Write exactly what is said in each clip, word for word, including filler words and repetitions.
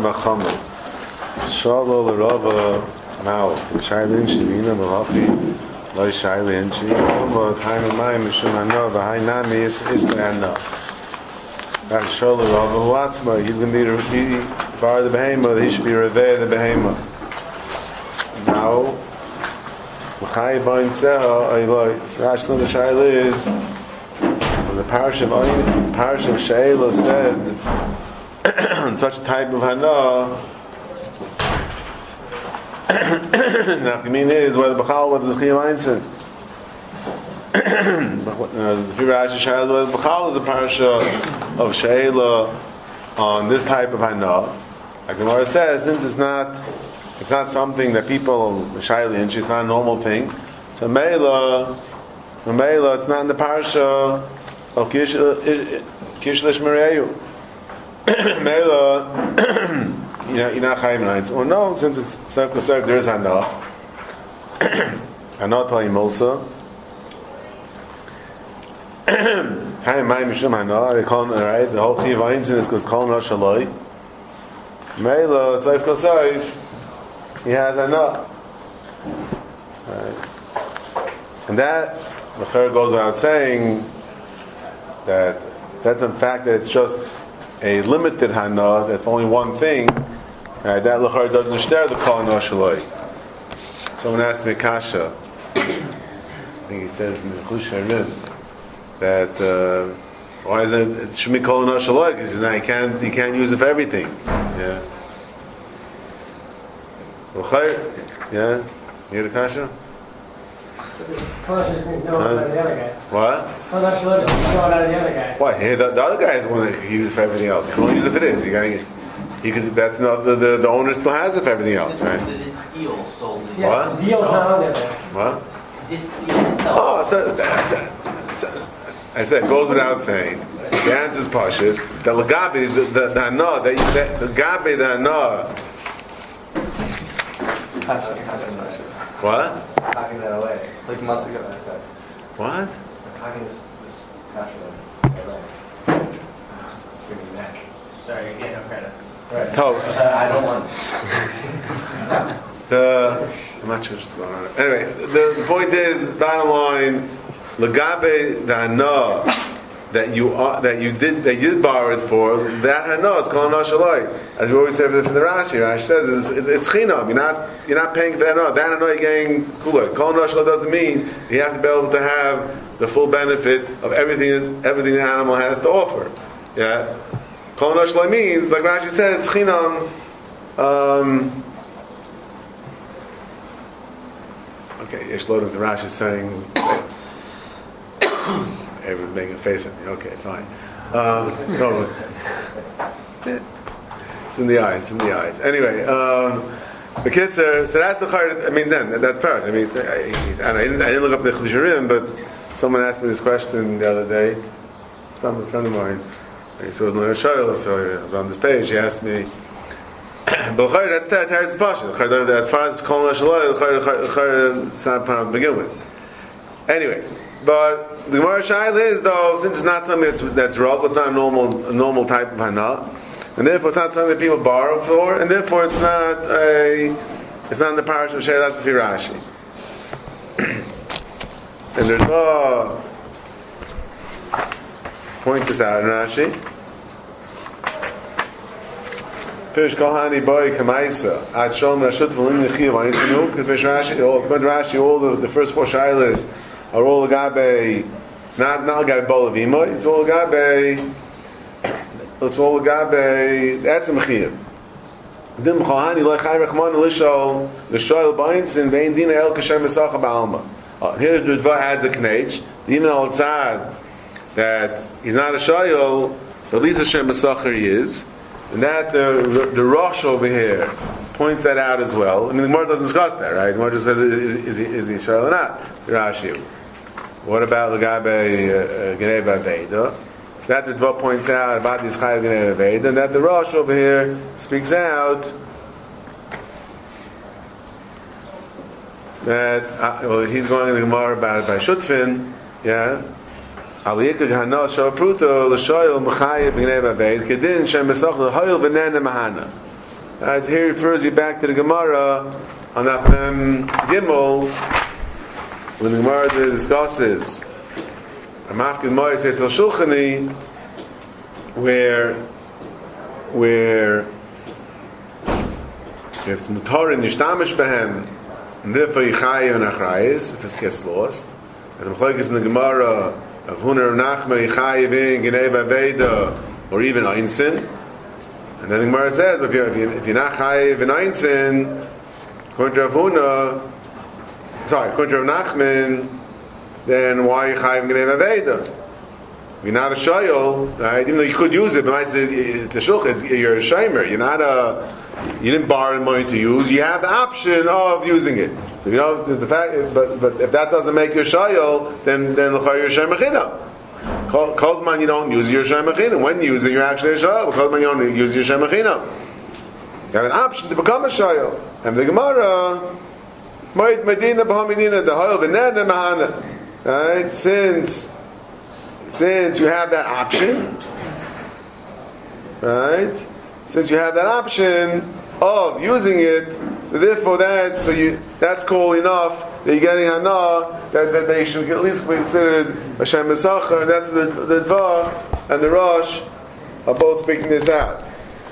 Machamer. Shalo l'Rava Mao. Shailin Shivina Malachi. Lo Shailin Shivina. But Hainu Mayim Mishum Hano. V'Hainami is Hano. That's Shalo l'Rava Latzma. He's going to be bar the behemoth. He should be reveh the behemoth. Now, L'Chai Bain Seha Ayloi. So Rashlan the Shaila is was a parish of parish of Sheila said in such a type of Hana. Nafkamin is whether B'chal what is Chiyam Einstein. The Rashi Shaila whether B'chal is a parish of Sheila on this type of Hana. Like the Gemara says, since it's not it's not something that people Shaila and it's not a normal thing. So Meila, Meila, it's not in the parasha of Kish Lish Mereyu. Meila, you know, you're not Chaim Nights. Or no, since it's Serf Serf, there is Hana. Hana Tali Mulsa. Chaim Mai Mishum Hana. They call him, right? The whole Chiv Einzin is because Kol Nosh Haloi. Meila, Serf Serf, he has Hana. Right. And that, the Chayr goes without saying, that that's in fact that it's just a limited hana, that's only one thing, right, that l'char doesn't share the kol no shaloi. Someone asked me kasha, I think he said from the Chusharim, that uh, why is it, it should be kol no shaloi, because you can't, you can't use it for everything. Yeah. L'char, yeah, you hear the kasha? Consciousness means no one out of the other guy. What? Consciousness means no one out of the other guy. Why? Hey, the, the other guy is the one that you use for everything else. You can only use it for this. You gotta, you could. That's not the, the the owner still has it for everything else, right? This deal sold. Yeah, What? the deal's not on there. What? This deal itself. Oh, so that's it. I said it goes without saying. The answer is pashut. The lagabi, the the the hana, the the gabi, the hana. What? Cocking that away. Like months ago, I said. What? I'm cocking this, this cash away. Give me that. Sorry, you get no credit. Right. Tov. Uh, I don't want The I'm not sure what's going on. Anyway, the, the point is, bottom line, lagabe the hana that you are, that you did that you borrowed for, that hana is called nashaloi. As we always say for the, for the Rashi, Rashi says it's, it's, it's chinam. You're not you're not paying for that hana. That hana you're getting kuloi. Kol nashaloi doesn't mean you have to be able to have the full benefit of everything everything the animal has to offer. Yeah, kol nashaloi means, like Rashi said, it's chinam. Um, okay, Yeshlod of the Rashi is saying. Everyone's making a face at me. Okay, fine. Um, no, it's in the eyes. It's in the eyes. Anyway, um, the kids are. So that's the chayr. I mean, then that's part. I mean, I, I, didn't, I didn't look up the Chusharim, but someone asked me this question the other day. Some a friend of mine. He saw it on a show, so I was on this page. He asked me. But chayr, that's the Teretz Pasha. As far as kol nashaloi, chayr, it's not part to begin with. Anyway. But the Gemara Shaila is, though, since it's not something that's that's rob, it's not a normal a normal type of hana, and therefore it's not something that people borrow for, and therefore it's not a it's not in the parish of Shaila. That's the Rashi. And there's no points this out in Rashi. Pish Kohani boy Kamaisa at Shom Rashut V'Lim Nechiv Ayitzinu. Because Rashi, all Rashi, all the, the first four Shailas are all gabe, not not gabe bolavima. It's all gabe. It's all gabe. That's a mechiyah. Dim chahani lechai rechman lishol l'shoel b'eintzin vein dina el kasher mesacha ba'alma. Here the Dva adds a knech. Even outside that he's not a shoyel, at least a shem mesacher he is, and that the the Rosh over here points that out as well. I mean, the Gemara doesn't discuss that, right? The Gemara just says, is, is, is he is he shoyel or not? Rashi. What about Lagabe Gnei Vaveda? So that the Dva points out about this Chayav Gnei Vaveda, and that the Rosh over here speaks out that uh, well, he's going in the Gemara about by Shutfin, yeah. Aliyika Gehana Shah Pruto L'Shoyel Mechayev Gnei Vaveda Kedin Shem Mesach L'Hoyel V'Nene Mahana. As here refers you back to the Gemara on that um, Gimel, when the Gemara discusses Mafkid Moy says Al Shulchani, where where if it's mutar in nishtamish behem, and therefore yichayev and achrayis, if it gets lost, as the Machlokes in the Gemara of Huner Nachma yichayev in Geneva Veda or even Einsin, and then the Gemara says, if you're, if you're, if you're not chayev in Einsin, according to Rav Huna, sorry, according to Rav Nachman, then why are you chayiv Geneva Veda? If you're not a shayol, right? Even though you could use it, but I say it's a shulch, it's, you're a shamer. You're not a, you didn't borrow money to use. You have the option of using it. So you know the, the fact, but but if that doesn't make you a shayol, then then l'chayr you're shamer china. Kozman you don't use your shamer china. When you use it, you're actually a shayol. Kozman you don't use your shamer china. You have an option to become a shayol. And the Gemara, Moed Medina B'Hamidina the Hoyel V'Neda Mahana. Right? Since since you have that option, right? Since you have that option of using it, so therefore that so you that's cool enough that you're getting hana that, that they should at least be considered a shem mesachar, and that's the the Dvar and the Rosh are both speaking this out.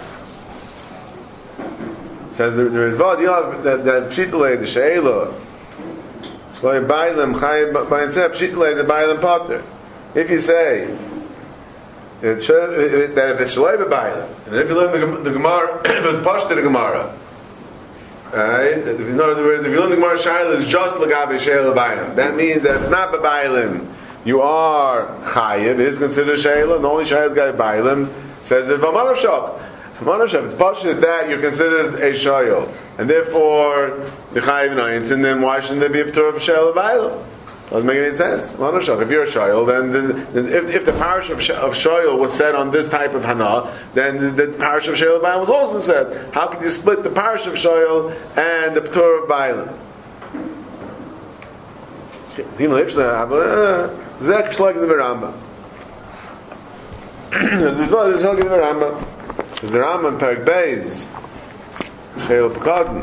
It says the the Dvar, you know that that pshitulei the she'ela shloy bailim chayim b'intzeh pshitulei the bailim potter. If you say it should, that if it's shalei b'bayla, and if you learn the, the Gemara, if it's pashta the Gemara, right? If, in other words, if you learn the Gemara shayla is just l'gabe she'ela b'baylim, that means that if it's not b'baylim, you are chayiv. It is considered she'ela, and the only she'ela is gabe b'baylim. Says that v'manavshach, v'manavshach. It's pashta that you're considered a shayol, and therefore the chayiv nayins, and then why shouldn't there be a p'tur of she'ela b'baylim? Doesn't make any sense. If you're a shayol, then, then if, if the parish of, sh- of shayol was said on this type of hana, then the, the parish of shayol b'ayim was also said. How can you split the parish of shayol and the p'tur of b'ayim? There's a shlag in the Rambam. There's a shlag in the Rambam. There's the Rambam Perek Beis Shayol Pekadon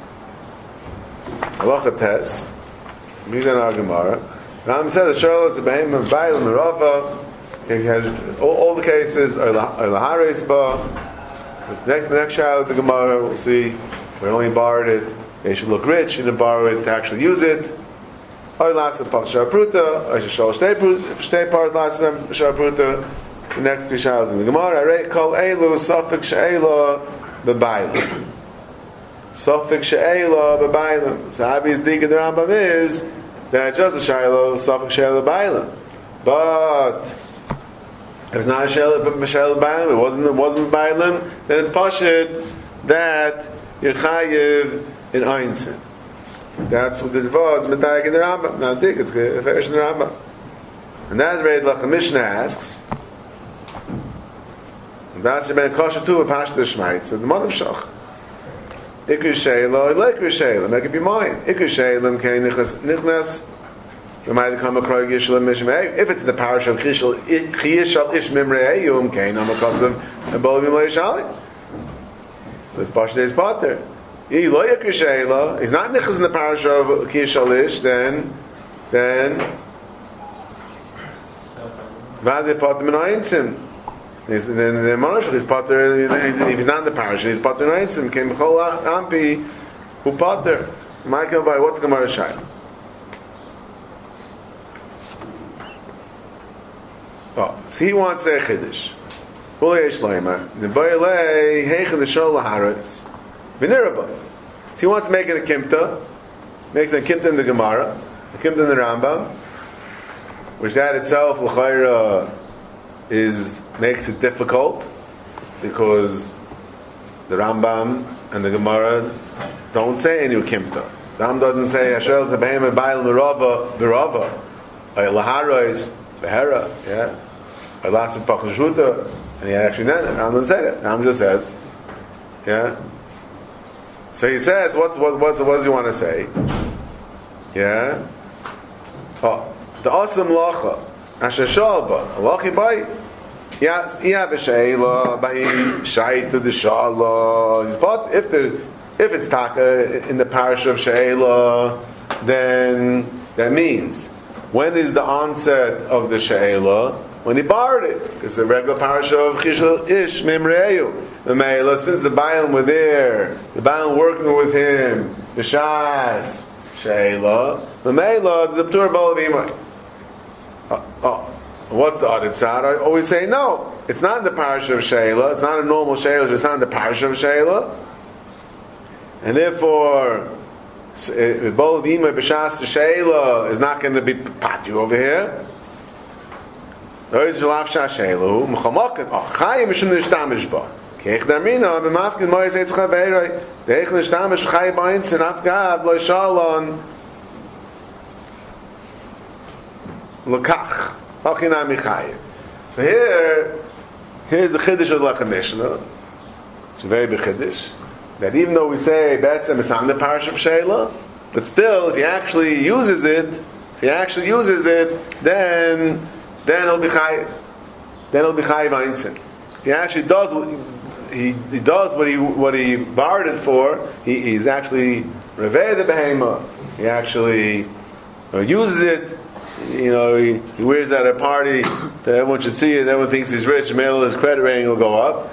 Halacha Tes. Mizan our Gemara. Ram said the shayla is the behem of Bailam Merava. He has all, all the cases are laharis ba. The next the next shayla of the Gemara we'll see. We only borrowed it. They should look rich. You didn't borrow it to actually use it. Oy lasa pach sharpruta. Oy shal shtei shtei part lasa sharpruta. The next three shaylas in the Gemara. Arei kol elu safik she'ela b'Bailam. Sofik she'ela b'Bailam. So Abby's dig in the Rambam is that just a shayla Sofik she'ela b'Bailam. But if it's not a she'ela b'Bailam, it wasn't it wasn't b'Bailam, then it's pashut that you're chayiv in Einsin. That's what the Dvar is medayik in the Rambam. Not dig, it's a fetish in the Rambam. And that Reid Lach Mishnah asks, and that's the Ben Kosher too of Pashta Shmait. So the Manav Shach. Ikr Sheila, Ikr Sheila, make it be mine. Ikr Sheila, okay, Nichnas, Nichnas, the might come across Yishlam Mishmei. If it's the parish of Chiyishal Ish Mimrei, you okay, no Makosam, and Bolavim Leishali. So it's Pash Day's Potter. He lo Ikr Sheila, he's not Nichnas in the parish of Chiyishal Ish, then, then, Vade Potter Menayinsim. He's, then the Manoshach is potter. If he's not in the parish, he's potter naitzim. Came b'chol ampi who potter. Michael by what's Gemara Shayla? Oh, so he wants a chiddush. Ule yesh loimer. The boyle heichen the shol laharos. V'nirabah. So he wants to make it a kimta. Makes a kimta in the Gemara, a kimta in the Rambam, which that itself l'chayra is makes it difficult because the Rambam and the Gemara don't say any kimta. The Rambam doesn't say Hashel Zabehem Ba'il Merava Merava Laharois Behera, yeah, Lasav Pachashuta, and he actually not. The Rambam doesn't say that. The Rambam just says, yeah. So he says, what's what what's what does he want to say? Yeah. Oh, the awesome lacha Asher Shalba Lachi Bay. Yes, yeah, b'sheila by shayta the shala. But if the if it's taka in the parish of sheila, then that means when is the onset of the sheila? When he borrowed it, because the regular parish of chishul ish mimreyu. The meila, since the Baalim were there, the Baalim working with him, the shas sheila. The meila the ptur balavimai. Oh. What's the audit side? I always say no. It's not in the parish of Sheila. It's not a normal Sheila. It's not in the parish of Sheila. And therefore, Bol Vima B'Shas Sheila is not going to be patu over here. Those Jalav Shas Sheila, Mechamakin, Chayim Mishum Nishtamish Ba. Keich Damrina, B'Mafkin Moyes Eitzcha Beiroi, Deich Nishtamish Chayim B'Ainz, and Afgav, Lo Shalon, Lekach. So here, here's the chiddush of the Lechem Mishnah. It's a very big chiddush. That even though we say Betzem it's not in the parish of Sheila, but still, if he actually uses it, if he actually uses it, then then it'll be chayiv. Then it'll be chayiv einzin. He actually does what he, he does what he what he borrowed it for. He, he's actually reveh the behema. He actually uh, uses it. You know, he, he wears that at a party that everyone should see it, everyone thinks he's rich, and maybe his credit rating will go up.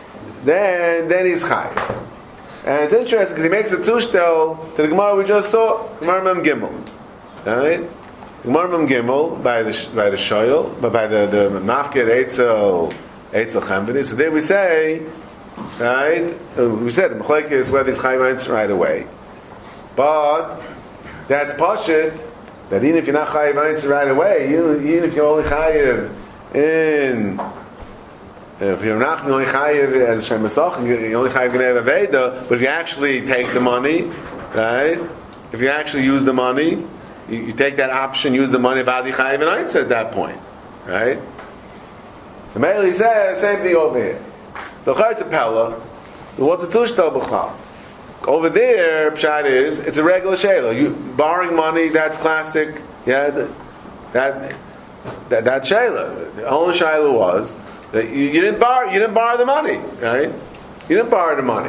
Then, then he's chayiv. And it's interesting because he makes a tushtel to the Gemara we just saw, Gemara Mem Gimel. Right? Gemara Mem Gimel by the by the shoyel, but by the the mafkir eitzel eitzel chambini. So there we say, right? We said Mechlek is whether he's chayiv right away, but that's pashit. That even if you're not chayiv einz right away, even if you're only chayiv in, if you're not only chayiv as a shem masach, you're only chayiv g'nei aveda. But if you actually take the money, right? If you actually use the money, you, you take that option, use the money, vadi chayiv einz at that point, right? So Meili says same thing over here. The charetz pella, what's a tushtal b'chal? Over there, pshat is it's a regular shayla. You borrowing money, that's classic. Yeah, that that that, that shayla. The only shayla was that you, you didn't borrow. You didn't borrow the money, right? You didn't borrow the money.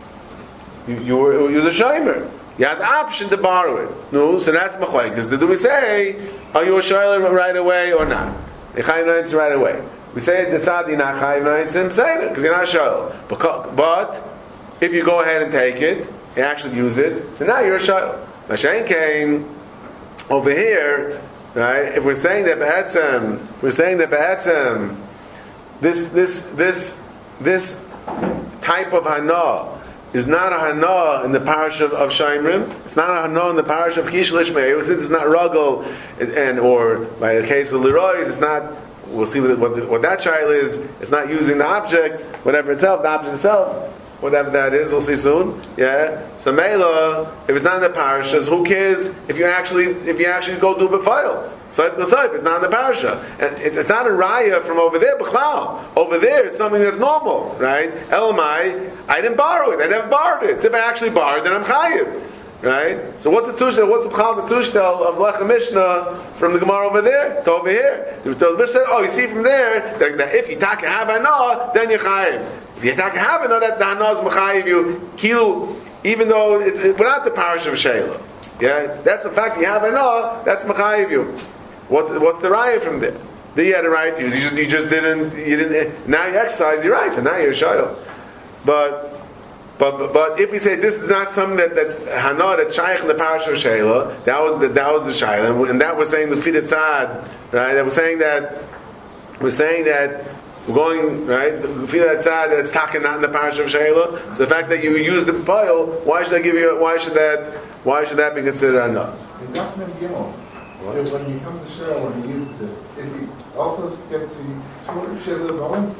You, you were you was a shaymer. You had the option to borrow it. No, so that's machlek. Because do we say are you a shayla right away or not? Chayim right away. We say the sadi not chayim nitzim say because you're not shayla. But but if you go ahead and take it, and actually use it, so now you're a shayla. Mashain came over here, right? If we're saying that be'etzem, we're saying that be'etzem, this this this this type of hana is not a hana in the parish of, of Shaimrim. It's not a hana in the parish of Kish Lishmei. Since it's not ruggle, and, and or by the case of Leroy's, it's not. We'll see what, what, what that child is. It's not using the object, whatever itself, the object itself. Whatever that is, we'll see soon. Yeah. So Meila, if it's not in the parashas, who cares if you actually if you actually go do b'fayil? So it's not in the parasha, and it's, it's not a raya from over there. B'chlal, over there, it's something that's normal, right? Elamai, I didn't borrow it. I never borrowed it. So if I actually borrowed, then I'm chayiv, right? So what's the tushtel? What's the b'chlal the tushtel of Lechem Mishnah from the Gemara over there to over here? The Mishnah said, oh, you see from there that, that if you take a havana, then you're chayiv. If you attack a habit, know that the hana is mechayiv you kilu, even though it's it, without the parish of Sheila. Yeah, that's the fact. You have a no, that's mechayiv you. What's what's the raya from there? Then you had a right to you. You just you just didn't you didn't. Now you exercise your rights, and now you're a Sheila. But but but, but if we say this is not something that, that's hana that's shaykh in the parish of Sheila, that was the that was the Sheila, and that was saying the fidat sad, right? That was saying that we're saying that. We're going, right, feel that side that it's taken not in the parish of Sheila. So the fact that you use the pile, why should I give you, why should that, why should that be considered a no? In Dafnim Gimel, when he comes to Sheila, when he uses it, is he also get to Torah Sheila going?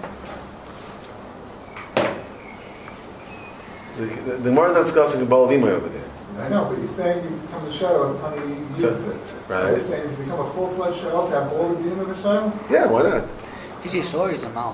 The, the, the more than discussing the Balavimai over there. I know, but he's saying he's become a Sheila and he uses So, it. right. He's saying he's become a full-fledged Sheila to have all the Dinim of a Sheila? Yeah, why not? Is he sorry is a mal?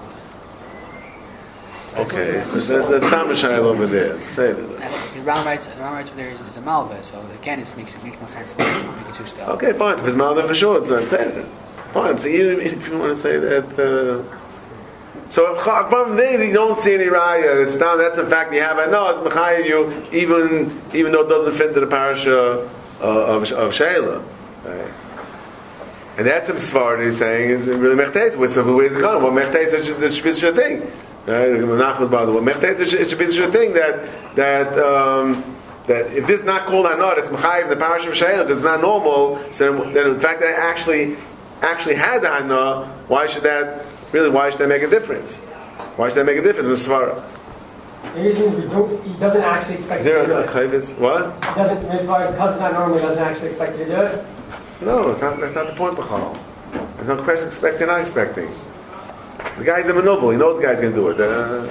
Okay, so there's, there's Tam Shayla over there. Say it. The round rights, the round rights over there is, is a malva, so again, it makes it makes no sense to make it too still. Okay, fine. If it's Malvin for sure, it's I'm saying it. Fine. So even if you want to say that, uh, So if from there you don't see any raya, it's down. That's in fact you have. I know it's mechayiv you even even though it doesn't fit into the parasha uh, of of Sheila. Right? And that's some Sfardi saying is really mechteis. Where's the where's the kind? Well, mechteis is this special thing. Right? Menachos by the way, mechteis is a special thing that that. Um, That if this is not called hanor, it's mechayiv the parasha of Sheila because it's not normal. So then, then the fact that it actually actually had the hanor, why should that really? Why should that make a difference? Why should that make a difference in the svara? The reason is we don't, he doesn't actually expect Is there you to do a it. chayvitz? What? He doesn't, as far as because it's not normal, he doesn't actually expect you to do it. No, it's not. That's not the point. B'chal. There's no question expecting, not expecting. The guy's a maneuver. He knows the guy's going to do it. Uh,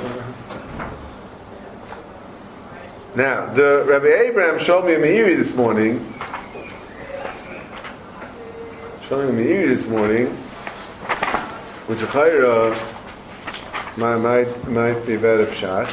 Now, the Rabbi Abraham showed me a Meiri this morning. Showed me a Meiri this morning, which Chayra might, might, might be better pshat.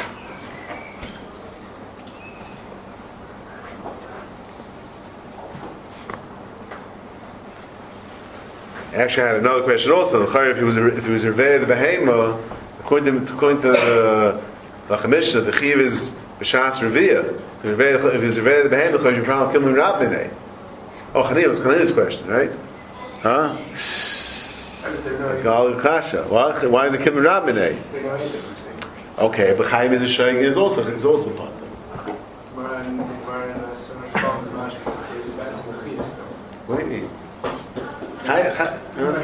Actually, I had another question also. The Chayra, if he was a, if he was a Revei the Behema, according to according to the the Chamisha, the Chiv is B'shas Revia. So if he's Revei the Behema, because you probably kill him Rabbinei. Oh, Chanil, was Chanil's question, right? Huh? Gal Kasha. What? Why is it killing Rabbinei? Okay, but Chaim is a Shayg is also is also part of it. What do you mean? Chai, Chai,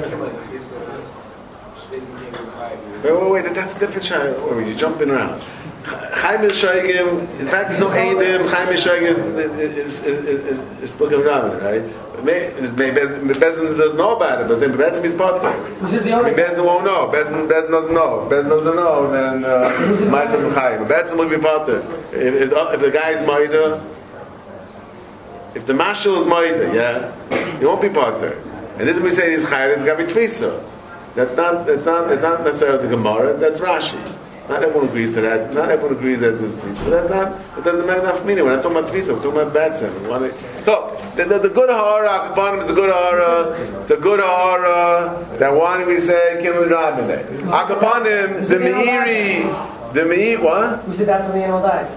Wait, wait, wait, that's a different Shayg. Or you're jumping around. Chaim is Shaygim, in fact, there's no Eidim. Chaim is Shaygim is, is, is, is, is looking around, right? Maybe Bezdin doesn't know about it, but Bezdin is part of it. This is the only. Bezdin won't know. Bezdin, Bezdin doesn't know. Bezdin doesn't know, then Ma'aseh uh, Chaim. Bezdin will be part of it. If, if, if the guy is Maida, if the Mashal is Maida, yeah, he won't be part of it. And this is we say is Chaim, it's got to be Tfisa. That's not, that's not, it's not necessarily the Gemara, that's Rashi. Not everyone agrees to that. Not everyone agrees that this is Tvisa. But that's not, it doesn't make enough meaning. We're not talking about Tvisa, we're talking about Batsim. So, the, the, the good Hara, Akapanim is a good Hara, it's a good Hara, that one we say, Kim and Rabbaneh. Akapanim, the Meiri, the Meiri, what? Who said that's when the animal died?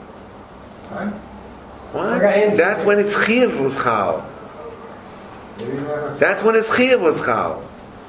What? That's when it's Chiv was Chal. That's when it's Chiv was Chal.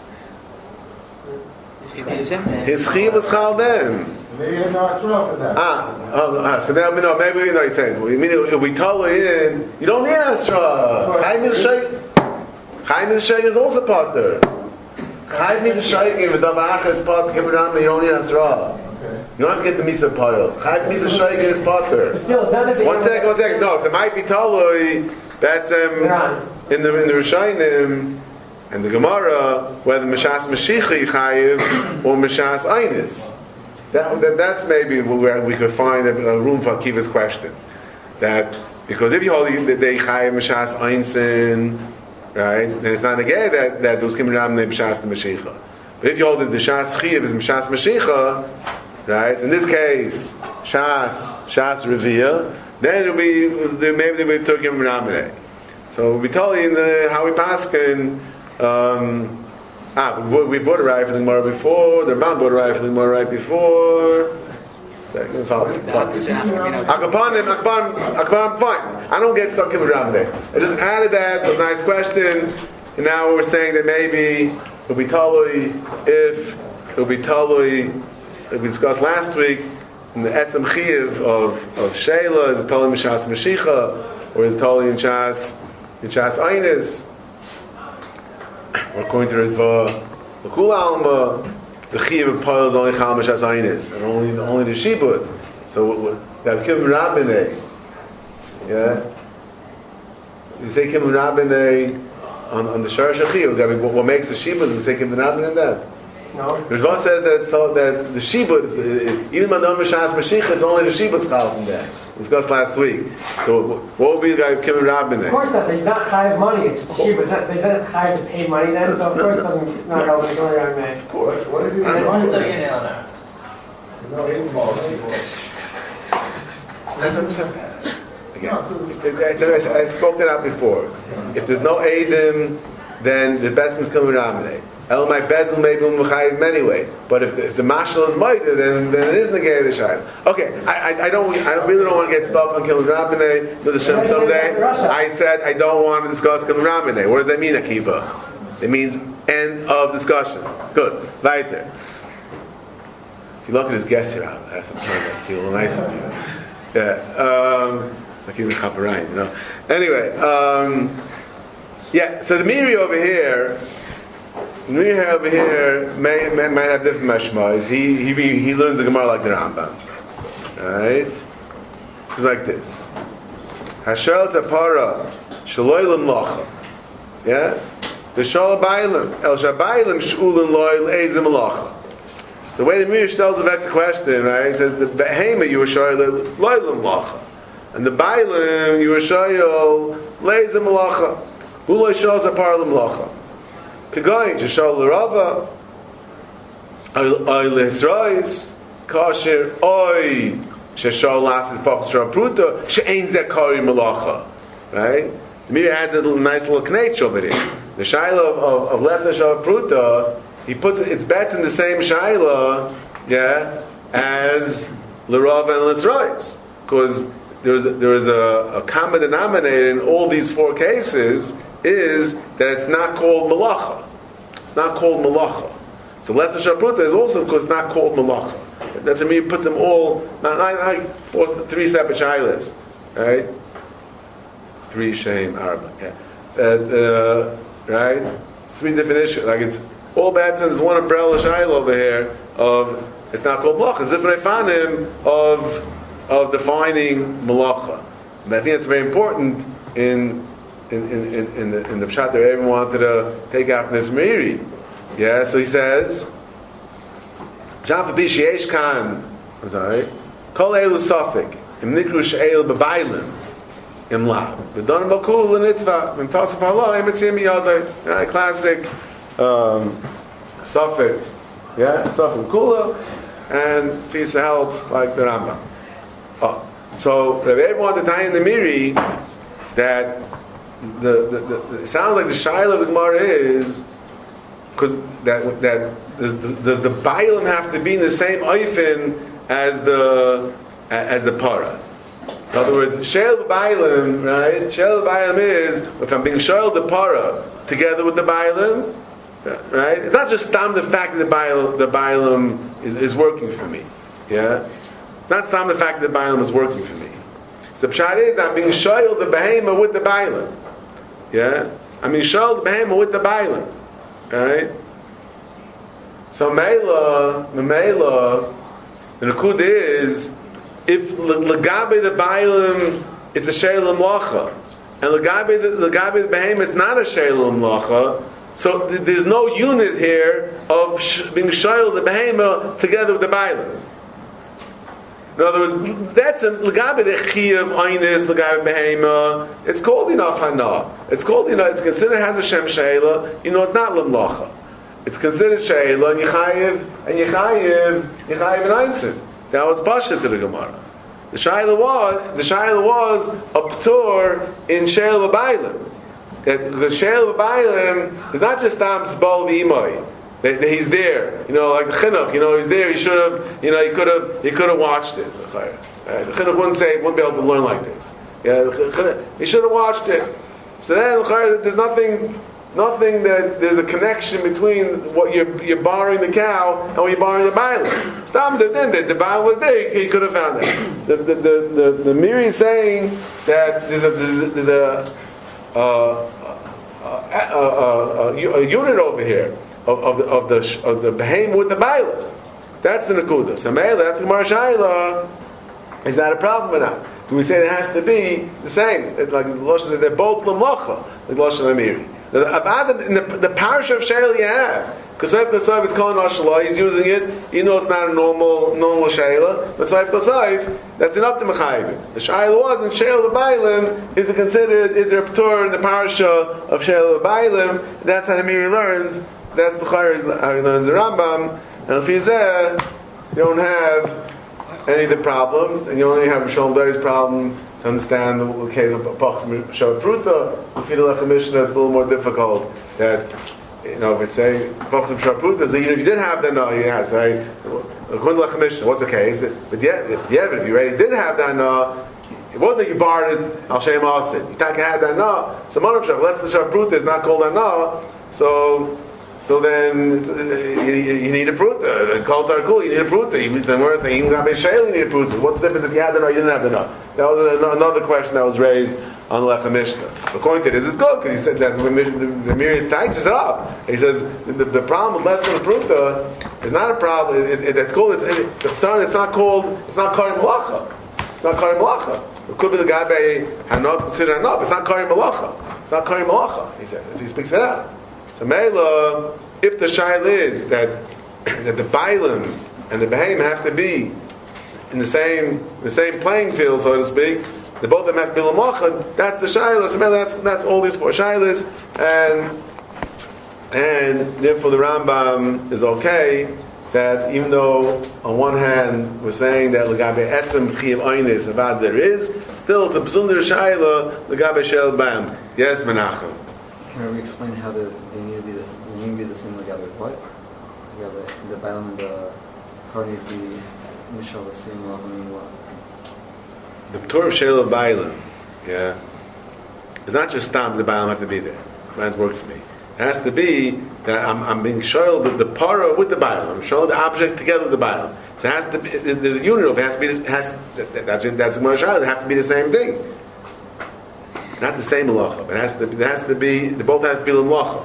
His Chiv was Chal then. Maybe you know it's wrong for that. Ah, oh, ah, so now, no, maybe we know what you're saying. We mean if we tell her in, you don't need Asra. Chaim is Shaykh. Chaim is Shaykh is also part there. Chaim is Shaykh, if the Davach is part, you don't need Asra. You don't have to get the Misa pile. Chaim is Shaykh is part there. But still, it's not that the One second, one second. No, it might be Taloi, that's um, in the in the Rishayim and the Gemara, whether Meshas Mashiach Chayiv or Meshas Einis. That, that, that's maybe where we could find a, a room for Kiva's question. That because if you hold that they Chayiv Meshas Einsin, right, then it's not a gay that that those Kim Ram name Meshas the Mashiach. But if you hold that the Shas Chayiv is Meshas Mashiach, right, so in this case Shas Shas Revia, then it'll be maybe they'll be Turkim Ramene. So we told you in the how we paskin. Um, ah, we, we bought a ride for the Gemara before. The Ramban bought a ride for the Gemara right before. Second, follow. Akapanim, Akapan, Akapan, fine. I don't get stuck in the Ramban. I just added that. It was a nice question. And now we're saying that maybe it'll be talui if it'll be talui. Like we discussed last week, in the Etzem Chiyuv of of Sheila is it talui Mishas Mashicha or is it talui in Shas in Shas Einis? Or according to Ritva, the Kula Alma, the Chiyuv of Pile is only Chal Mishas Einis, and only only the Shibud. So that Kim Rabbinei, yeah. You say Kim Rabbinei on on the Sharash Chiyuv. What, what makes the Shibud? We say Kim Rabbinei in that. No. Ritva says that it's told that the Shibud, is, uh, even Madam Mishas Mashiach, it's only the Shibud's Chal from there. We discussed last week. So what would be the guy of Kim Rabbinei? Of course not. There's not chayiv money. It's cheap. There's not chayiv to pay money then. So of course it doesn't not relevant. It's only around May. Of course. What did you do? That's the second Eleanor. No, eight balls. Again, I, I spoke that out before. If there's no Eidim, then the Betzim is coming Ramineh. El my bezel maybe umchayim anyway. But if, if the mashal is mighty, then then it is negated shayla. Okay, I, I I don't I really don't want to get stuck on Kilim Rabbaneh. Do the Shem someday. I said I don't want to discuss Kilim Rabbaneh. What does that mean, Akiva? It means end of discussion. Good. Right there. See, look at his guest here. That's some time. I feel nice with you. Yeah. Um, it's like even chaperayim, you know. Anyway. Um, yeah. So the Miri over here. The Miri over here may, may might have different mashmas. He he he learns the Gemara like the Rambam. Right? It's like this. Hashel Zapara Shaloilim Locha. Yeah? The Shal Bailim El Shabaylim Shulun Loil Ezim Locha. So the way the Mirish tells back the question, right? It says the Behema you were Shoyl Loilim Locha. And the Bailim you were Shoyl Leizim Locha. Uloi Shal Zapara Lim Locha. Kagoyin Shal Rava Oy Lesrois Kasher Oy Sheshal Lasis Papstra Pruta She'ein Zekari Malacha. Right? The Mir adds a little, nice little knetch over there. The Shaila of, of, of Lesna Shal Pruta, he puts its bets in the same Shaila, yeah, as L'Rav and Lesrois. Because there is a, there is a, a common denominator in all these four cases is that it's not called Malacha. It's not called Malacha. So Lesna Shal Pruta is also because it's not called Malacha. That's what he puts them all, not, not, not four, three separate Shailas, right? Three shame Arba, yeah. Uh, uh, right? Three different issues. Like it's all bad sins. There's one umbrella Shaila over here of it's not called Malacha. It's different Ifanim of of defining Malacha. But I think it's very important in in in in, in the in the pshat that everyone wanted to take out this Miri. Yeah. So he says. Kan, I'm sorry. Kol elu safik im nikru she'el b'baylim im lab. The don bakul l'nitva im tasif halal im etzim yadai. Classic um, safik, yeah, safik kula, and piece of helps like the Rambam. Oh. So Rabbi Eber wanted to tie in the Miri that the, the, the, the it sounds like the shaila of the Gemara is because that that. Does the, does the Bailam have to be in the same oifin as the as the para? In other words, Shel Bailam, right? Shel Bailam is if I'm being Shel the para together with the Bailam, right? It's not just stam the fact that the Bailam, the Bailam is, is working for me. Yeah, it's not stam the fact that the Bailam is working for me. So the pshat is that I'm being Shel the Behema with the Bailam. Yeah, I'm being Shel the Behema with the Bailam, right? So Meila, Meila, the Nakud is if Lagabe the Bailam it's a Sheilam Lacha, and Lagabe the Lagabe the Behem it's not a Sheilam Lacha, so th- there's no unit here of sh- being Sheil the Behema together with the Bailam. In other words, that's a Lagabe the Chiyav Einis Lagabe Behema. It's called enough Hana. It's called you know it's considered has a Shem Sheila. You know it's not Lam Lacha. It's considered Sheila and Yechayiv and Yechayiv Yechayiv and Einstein. That was Pasha to the Gemara. The Sheila was the Sheila was a Ptur in Sheila B'Bailim. Because Sheila B'Bailim is not just Tam Sbal V'Imai. That he's there, you know, like the Chinuch. You know, he's there. He should have, you know, he could have, he could have watched it. The Chinuch wouldn't say, wouldn't be able to learn like this. Yeah, he should have watched it. So then, there's nothing. Nothing that there's a connection between what you're, you're borrowing the cow and what you're borrowing the Bailam. Stop the then the Bailam was there, he could have found it. The the the the, the Miri is saying that there's a there's a a, a, a, a, a unit over here of, of the of the of the Behem with the Bailam. That's the Nakuda. So Meila, that's the Gemara Shaila. Is that a problem or not? Do we say it has to be the same? It's like they're both Lamlacha, like Lashon Amiri. The, the, the parish of Sheil you have, because Saif Basayif is calling Ashla, he's using it, you know it's not a normal normal Sheila, but Saif Basayif, that's enough to Mechayim. The Sheila was in Sheil B'Bailim, is it considered, is there a Ptur in the parasha of Sheil B'Bailim? That's how the Miri learns, that's the Chayr, how he learns the Rambam, and if he's there, you don't have any of the problems, and you only have Shalom Dari's problem to understand the, the case of Pachs Shav Pruta. The Fidel Mishnah is a little more difficult. That you know, if we say Bachtim Sharpruta, so even if you did have that, no, you have, right? According to the Commissioner, what's the case? But yeah, yeah, but if you already did have that, no, it wasn't that you borrowed it, Al Shem Asid. You thought you had that, no. So Monav Shach, less the Sharpruta is not called that, no. So, so then uh, you, you need a pruta. Call Tarkul, you need a pruta. Even then we're saying even Gabe Shayl, you need a pruta. What's the difference if you had that or you didn't have that? No. That was another question that was raised on the Lechem Mishnah. According to this, it's good because he said that the, the, the myriad takes it up. He says the, the problem with less than a pruta is not a problem. It, it, it's called. It's, it, the son. It's not called. It's not Kari Malacha. It's not Kari Malacha. It could be the Gabe Hanot considered enough. It's not Kari Malacha. It's not Kari Malacha. He said if he speaks it out. So Mela, if the shail is that that the Bailim and the Behem have to be in the same the same playing field, so to speak, they both of them have to be l'machad, that's the shail. So Mela, that's that's all these four shailas, and and therefore the Rambam is okay that even though on one hand we're saying that l'gabe etzem chiyav oynis avad there is, still it's a b'sunder shaila l'gabe shel bam. Yes, Menachem. Can we explain how the, they need to be the, they need to be the same like with what? You have the, the Balaam and the Hardy to be Mishal the same level, I mean what? The Torah of Sheila Bailam, yeah, it's not just stamp the Bailam have to be there. That's worked for me. It has to be that I'm, I'm being shown the, the para with the Bailam. I'm showing the object together with the Bailam. So it has to be, there's, there's a unit. It has to be. It has that, that's that's Gemara Shayla. They have to be the same thing. Not the same malacha, but it has to. It has to be. They both have to be l'malacha.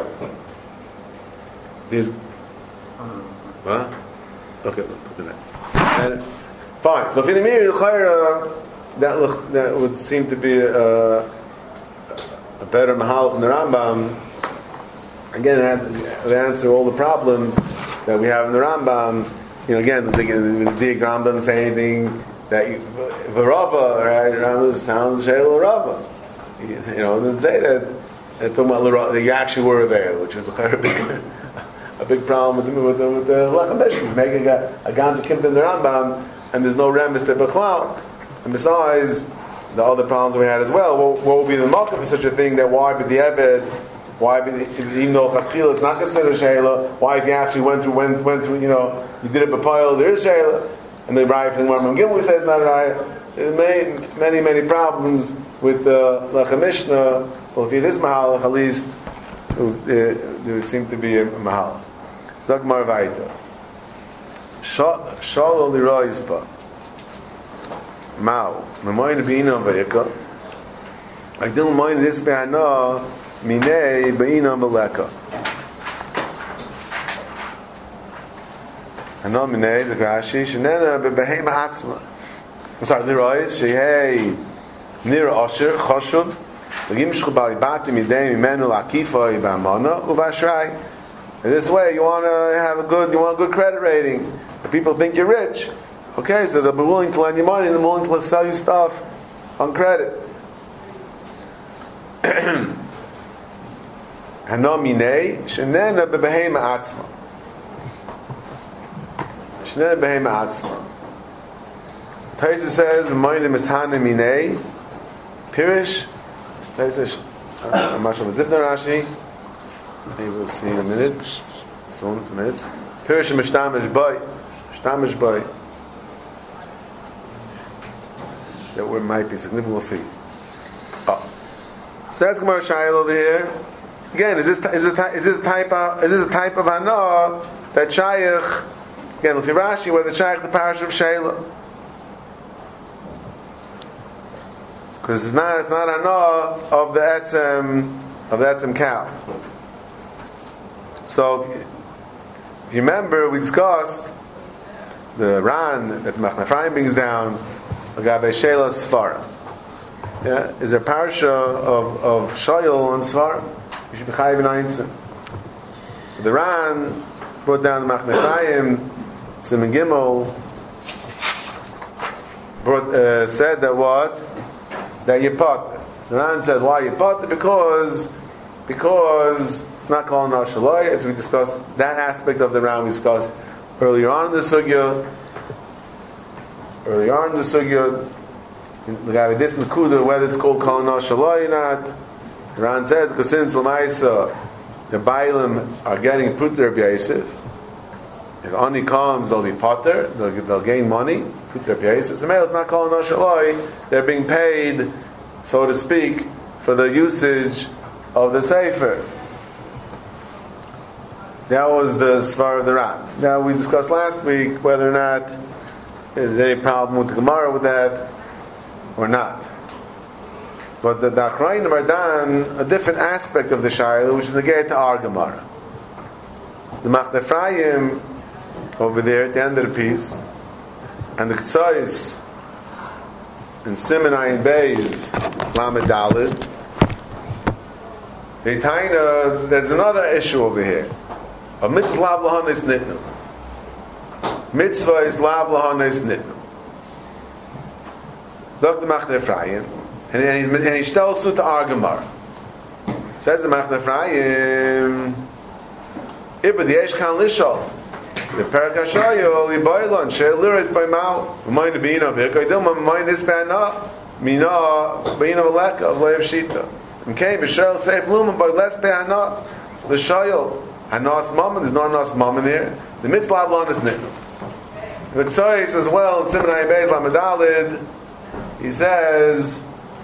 There's. Huh? Okay, look at that. And, fine. So, if in the mirror, that look, that would seem to be a, a better mahal from the Rambam. Again, it would answer all the problems that we have in the Rambam. You know, again, the, the, the Rambam doesn't say anything that you, Varava, right? Rambam sounds Sheila Rava. You know, it doesn't say that. It's talking about that you actually were available, which was a big, a big problem with the with the, with the Lechem Mishnah. Making a, a ganze kimt in the Rambam, and there's no remes to Bechlal. And besides the other problems we had as well, what, what would be the motive for such a thing? That why be the Eved? Why be the, even though Chachil is not considered Sheila? Why if you actually went through went went through you know you did it b'payil there is Sheila, and the right from the Rambam Gimel says not right. There's many many many problems with the Lechem Mishnah. Well, if you're this mahal, at least there would seem to be a mahal. Dok Marvaita. Shalom liroizba. Mao. Mamoyin b'inam v'yika. I didn't mind this be'ana minei b'inam v'leka. Hana minei the Rashi shenena b'behem ha'atzma. I'm sorry, liroiz shehei nir asher chashuv. In this way, you want to have a good, you want a good credit rating. If people think you're rich, okay, so they'll be willing to lend you money and they're willing to sell you stuff on credit. Hanomine shenena bebehema atzma. Shenena behema atzma. Taisa says, "M'mayim mishane minei pirish." I'm not sure if it's Zifna Rashi. Maybe we'll see in a minute. Soon, a minute. Pirish Mishtamish Boy. Mishtamish Boy. That word might be significant, we'll see. Oh. So that's Gemara Shayil over here. Again, is this is this is this type of is this a type of Hana that Shaykh again look at Rashi where the Shaykh the parish of Shayla. Because it's not, it's not Hana of the etzem of the etzem cow. So, if you, if you remember, we discussed the Ran that Machna Ephraim brings down, Agabe Sheila Sfara. Yeah, is there a parasha of of Shayil and Sfara? You should be chayiv in Einstein. So the Ran brought down the Machna Ephraim, Simon Gimel, brought uh, said that what. That you potter. The Ran said, why you potter? Because because it's not called Nashaloi. As we discussed, that aspect of the Ran we discussed earlier on in the Sugya. Earlier on in the Sugya, the guy with this Nakuda, whether it's called Kol Nashaloi or not. The Ran says, because since Lamaisa, the Bailim are getting Puter Rabbi Yosef. If Ani comes, they'll be Potter, they'll, they'll gain money, Puter Rabbi Yosef. So maybe it's not calling Nashaloi, they're being paid, so to speak, for the usage of the Sefer. That was the Svar of the Ran. Now we discussed last week whether or not there's any problem with the Gemara with that or not. But the Akrayim are done a different aspect of the Shaila, which is negated to our Gemara. The Machne Ephraim over there at the end of the piece, and the Ketzos in Siman Ayin Beis Lamed Daled. The Taina, there's another issue over here. A mitzvah lav lahanes nitnu. Mitzvah is lav lahanes nitnu. Doctor Machne Ephraim, and and he's and he tells to our Gemara. Says the Machne Ephraim, Ibad yesh kan lishol. The Perak Hashoyo liboylon shel liris by mao. Mind being of hikaydim, mind is bana mina being of leka of loyev shita. Okay, b'shel seif lumen by less bana the shoyel. Hanas Mammon, there's no Hanas Mammon here. The mitzvah lav is nitnu. The Ktsois as well, in Siman Ayin Beis Lamed Daled, he says,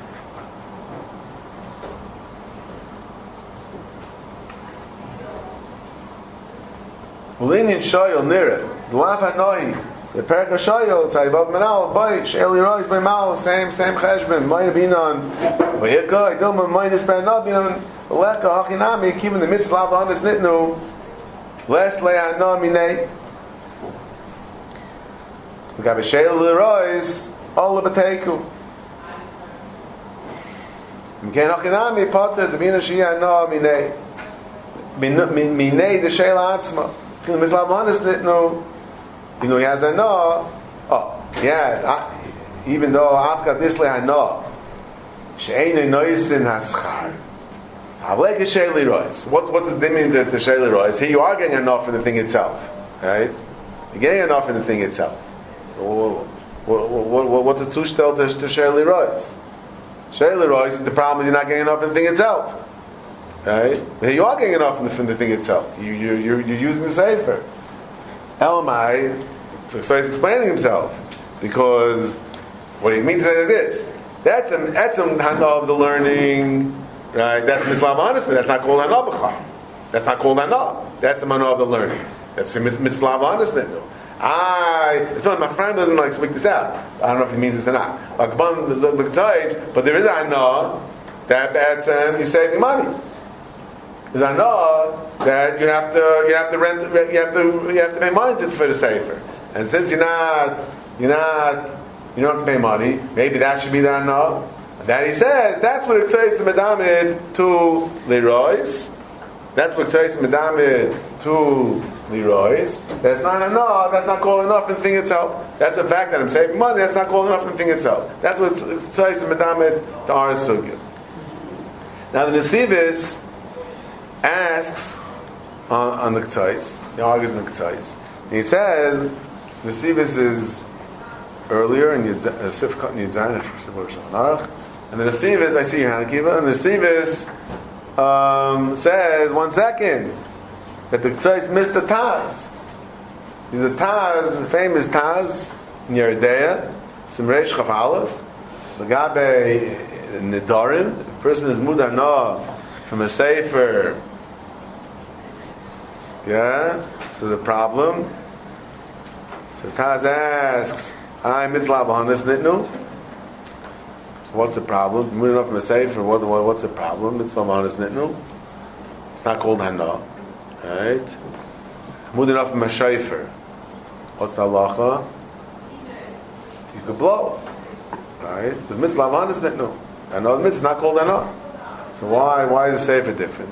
Ulinian Shoyel Nira, the Lav Hanohi, the Perak HaShoyel, Tzayvav Menal, Boy, She'eli Rois, By Mao, same, same Cheshbon, Moina Binan, Vayika, Idilma, Moina Spanab, Binan, Leka Hachinami, keeping the mitzvah lav lahanes nitnu, less lehana minei. We got She'eli Rois, all of Bateiku. Mken Hachinami, Potter, the Bina Shia Na minei. Minei, the She'ela Atzma. The mitzvah lav lahanes nitnu, you know, he has a no. Oh, yeah. Even though I've got this lehana, she'einu noisin haschar. What's what's the mean that the She'eli Rois? Here you are getting enough for the thing itself, right? You're getting enough for the thing itself. What's a tushtel to, to She'eli Rois? She'eli Rois, the problem is you're not getting enough for the thing itself, right? Here you are getting enough from the, from the thing itself. You you you're, you're using the sefer. Elamai, so, so he's explaining himself because what he means is this. That's a that's a hana of the learning. Right, that's mitzvah honestly. That's not called hana b'chal. That's not called hana. That's a mana of the learning. That's mitzvah honestly. I. It's not my friend doesn't like to speak this out. I don't know if he means this or not. But there is a hana that that's um, you're saving money. There's a hana that you have to you have to rent you have to you have to pay money to, for the sefer. And since you're not you're not you don't have to pay money, maybe that should be the hana. That he says, that's what it says medamid to Leroy's. That's what it says medamid to Leroy's. That's not enough. That's not called enough in the thing itself. That's a fact that I'm saving money. That's not called enough in the thing itself. That's what it says medamid to our sugya. Now the Nesivis asks on, on the K'tzais. He argues in the K'tzais. He says Nesivis is earlier in Sifkat Yizan Shulchan. And the Nesivis, I see your hand, Akiva, and the Nesivis um, says, one second, that the K'tzais missed the Taz. There's a Taz, the famous Taz, in Yeridea, Simreish Chaf Aleph, Lagabe Nidarim, the person is Mudana from a Sefer, yeah, so there's a problem. So Taz asks, I mitzvah lahanes nitnu. So what's the problem? Moving off from a sefer. What, what, what's the problem? Mitzvah lahanes nitnu. It's not called hana, right? Moving off from a shayfer. What's the halacha? You could blow, right? Because mitzvah lahanes nitnu. Hana, the mitzvah is not called hana. So why why is the sefer different?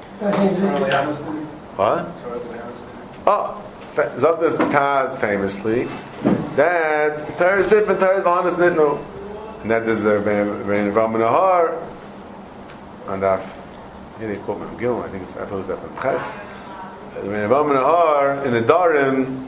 What? Oh. Zoktas Taz famously that Torah is different. Torah is lahanes nitnu, and that there's a Rein Avraham Nahar on that. Here they quote me Gil. I think it's, I thought it was that from Ches. Rein Avraham Nahar in the Darim.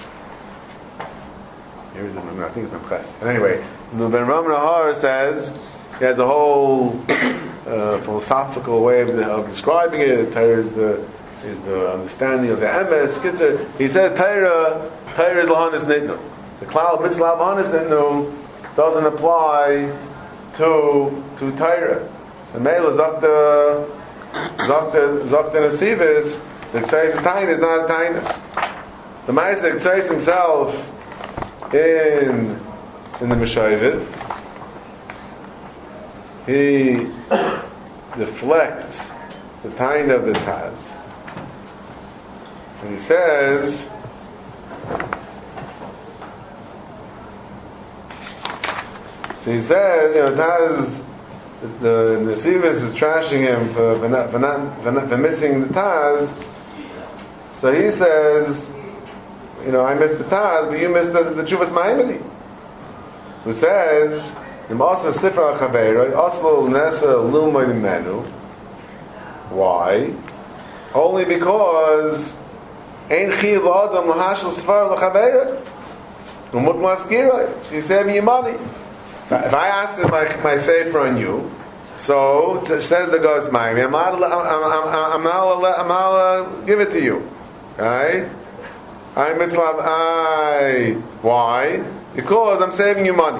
Here is it. I think it's from Ches. And anyway, the Rein Avraham Nahar says he has a whole uh, philosophical way of, the, of describing it. Torah is the is the understanding of the emes. Kitzer, he says Torah Torah is lahanis nitnu. The cloud mitzvah lahanis nitnu doesn't apply to to Torah. So Mela Zakta Zakta Zakta Nasivis, the Ktsaris Tain is not a Tain. The Meister Ktsaris himself in in the Meshayvit, he deflects the Tain of the Taz. And he says so he says, you know, Taz, the Nesivis is trashing him for, for, not, for, not, for, not, for missing the Taz. So he says, you know, I missed the Taz, but you missed the, the Chuvas Ma'imini. Who says, Imasa Sifra Chaveira, Oslo Nesa Lumay Menu. Why? Only because Ein Chiv Adam Lahashal Sfar Lachaveira. Umut Maskira. So you save me your money. If I ask my, my sefer on you, so it says the Gos Maimi, I'm not, I'm, I'm, I'm not, I'm not give it to you, right? I mitzlav, I. Why? Because I'm saving you money.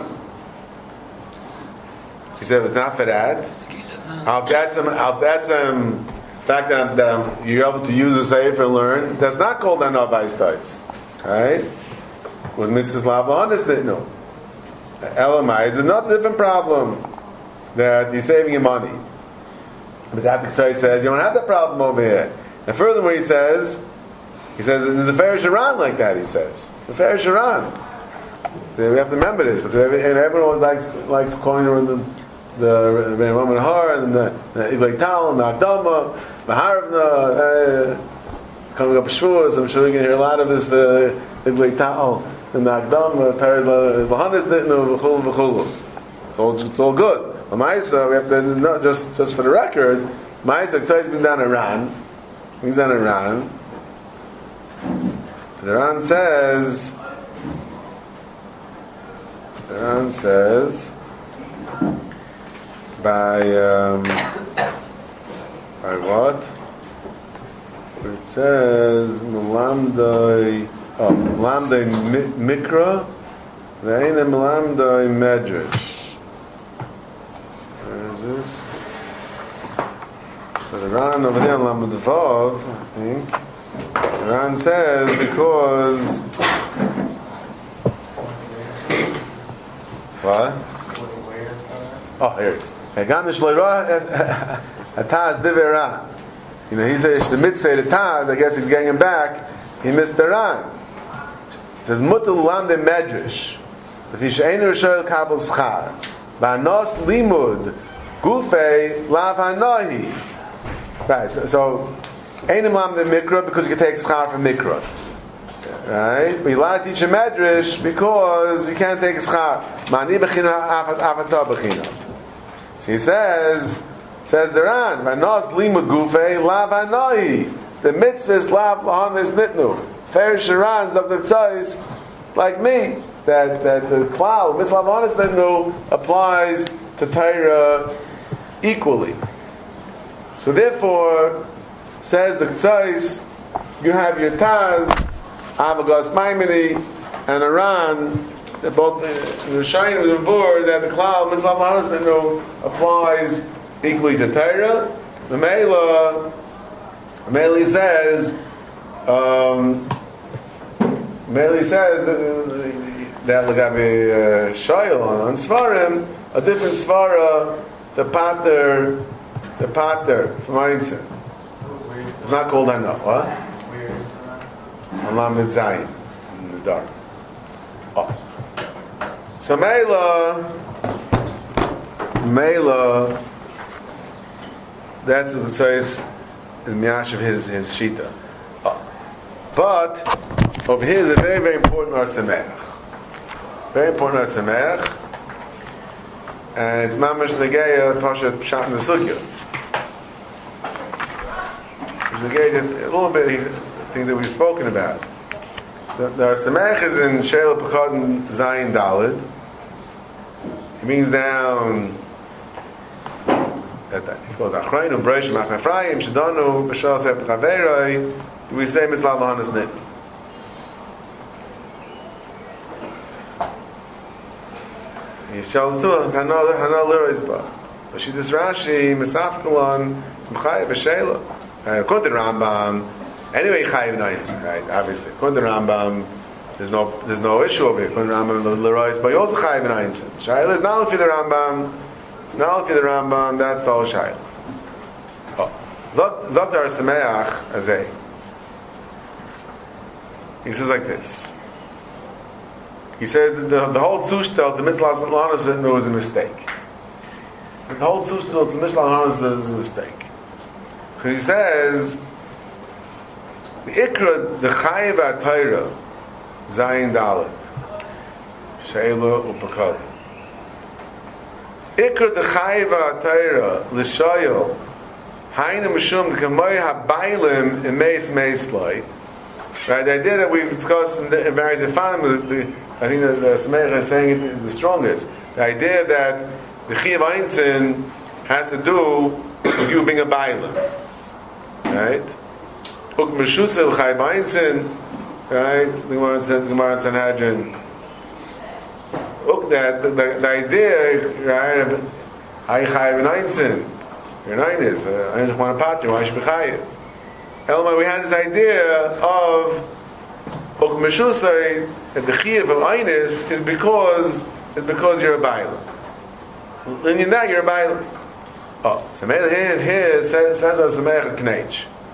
He said, it's not for that. I'll add some, I'll add some fact that, I'm, that I'm, you're able to use the sefer and learn. That's not called an avais, right? Was mitzvahs lav honest? No. Elamai is another different problem that you're saving your money. But that the Tzai says you don't have that problem over here. And furthermore, he says, he says there's a Farish Iran like that. He says the Farish Iran. We have to remember this because everyone always likes likes calling the the Ben Roman Har and the Iblay Tal and the Akdama, the Haravna. Coming up Shavuos, I'm sure you're going to hear a lot of this. The Iblay Tal. And the Akdam, Torah is lahanis nitnu v'chulu v'chulu. It's all, it's all good. But Ma'isa, we have to know, just just for the record, Ma'isa Ktsaris been down Iran. He's down Iran. The Iran says, the Iran says, by um, by what? It says Mulamdai. Oh, Melamdai Mikra, Ve'ena Melamdai Medrash. Where is this? So the Ran over there on Lamed Vav, I think. The Ran says because what? Oh, here it is. Haganish Leira Ataz Divera. You know, he says the mitzvah the Taz. I guess he's getting him back. He missed the Ran. It says Mutal Lamde Medrash. If he she'enu Rishol Kabel Schar. V'anos Limud Gufei Lav Hanahi. Right. So, so Einim Lamde Mikra because you can take Schar from Mikra. Right. But you allowed to teach a Medrash because you can't take Schar. Mani Bechina Avata Bechina. So he says, says the Ran. V'anos Limud Gufei Lav Hanahi. The mitzvah is lav lahanis nitnu. Fair sharans of the tzais, like me, that that the cloud mitzvah lahanis nitnu applies to Torah equally. So therefore, says the tzais, you have your taz, Avagos Maimini, and Iran. That both the Shine and the Vur that the cloud mitzvah lahanis nitnu applies equally to Torah. The Mela. Meli says, um, Meli says that, that Lagabi uh, Shoyal on Svarim, a different Svara, the Pater, the Pater from Einstein. It's not called Hana. What? Where is the Allah Midzayin in the dark. Oh. So Mela, Mela, that's what it says. The miyash of his his shita, uh, but over here is a very very important Or Sameach, very important Or Sameach, and it's mamash negeya pashat pshat in the sugya. It's negeya a little bit things that we've spoken about. The, the Or Sameach is in Sheila Pekad Zayin Dalid. It brings down that, that he goes Achreinu Breish Mach Ephraim Shadanu B'Shal Sep Chaveroi. Do we say Mitzlav Lahanas Nit? Yishal Suach Hana Hana Liroizba. But she does Rashi Misafkalon Mchayev B'Sheila. According to the Rambam, anyway Chayev Naitz, right? Obviously, according to the Rambam, there's no there's no issue over here. According to the Rambam, Liroizba, but you also Chayev Naitz. Shaila is not looking at the Rambam. Not looking at the Rambam. That's the whole Shaila. Oh, Zot Dar Sameach Azay. He says like this. He says that the, the whole Tzushtel, the Mitzvah Lahanas was a mistake. The whole Tzushtel, the Mitzvah Lahanas was a mistake. Because he says, the Ikra, the Chayev HaTorah, Zayin Dalet, Sheila Upakal. Ikra, the Chayev HaTorah, L'Shayel, Hainu Mishum, K'moy HaBailim, Emeis Meisloi. Right, the idea that we've discussed in, the, in various Efanim, the, the, I think the, the Sameach is saying it the strongest. The idea that the Chiyav Einzin has to do with you being a Bailam. Right? Uk Meshusel Chayav Einzin, right? The Gemara in Sanhedrin. Uk, that, the, the, the idea, right? Hay Chayav Einzin. Your nine is, I just want to patri, why should be Chayav? Elma, we had this idea of Uk Meshusel, that the Chiyav of Einis is because is because you're a Bailam. And in that you're a Bailam. Oh, Sameach here, here says says a Sameach Knech.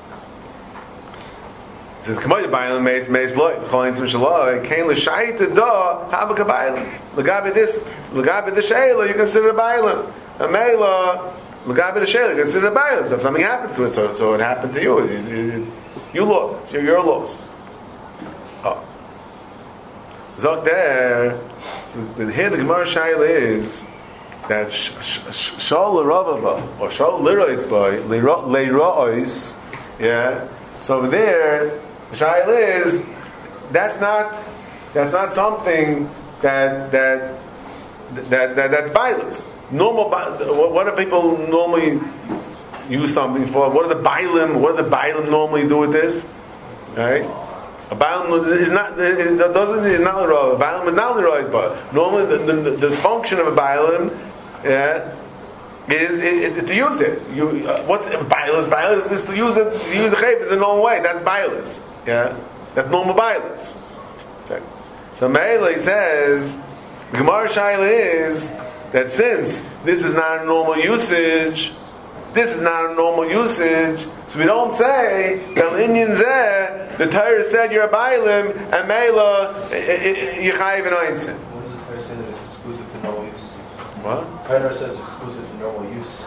He says, "Come on, Bailam meis meis loy. Cholain tzim shaloi. Kain l'shayit da habak a Bailam. L'gabe this l'gabe the sheila you consider a Bailam. A meila l'gabe the sheila you consider a Bailam. So if something happens to it, so so it happened to you. It's, it's, you lost. You're your loss. Oh, Zok there. So here the Gemara Shaila is that Shal L'Ravava or Shal L'Roisboi L'Rois, yeah. So over there, the Shaila is that's not that's not something that that that, that that's Bailis. Normal. What do people normally use something for? What does a Bailim? What does a Bailim normally do with this? Right. A Bailam is not it doesn't is not L'Rois. A Bailam is not L'Rois, but normally the, the, the function of a Bailam, yeah, is it, it's to use it. You uh, what's Bailas? Bailas is to use it. To use a chayv is a normal way. That's Bailas. Yeah, that's normal Bailas. So Meili says the Gemara Shaila is that since this is not a normal usage, this is not a normal usage. So we don't say that Indian Zeh, the Torah said you're a Bailim, and Meila Yechayiv and Einstein. What does the Torah say that it's exclusive to normal use? What? Torah says exclusive to normal use.